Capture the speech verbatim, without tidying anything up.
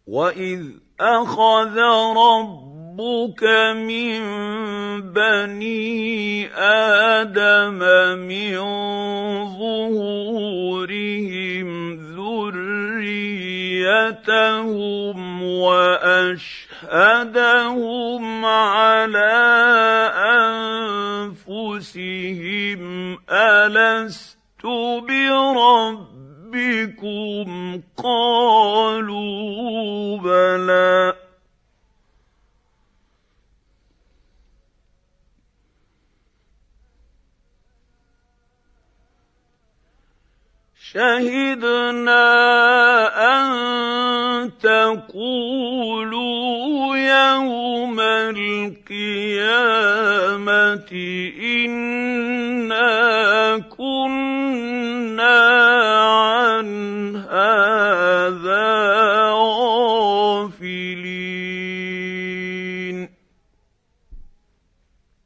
وَإِذْ أَخَذَ رَبُّكَ مِن بَنِي آدَمَ مِن ظُهُورِهِمْ ذُرِّيَّتَهُمْ وَأَشْهَدَهُمْ عَلَىٰ أَنفُسِهِمْ أَلَسْتُ بِرَبِّكُمْ ۖ قَالُوا بَلَىٰ ۚ شَهِدْنَا أَن تَقُولُوا يَوْمَ الْقِيَامَةِ إِنَّا كُنَّا عَنْ هَٰذَا غَافِلِينَ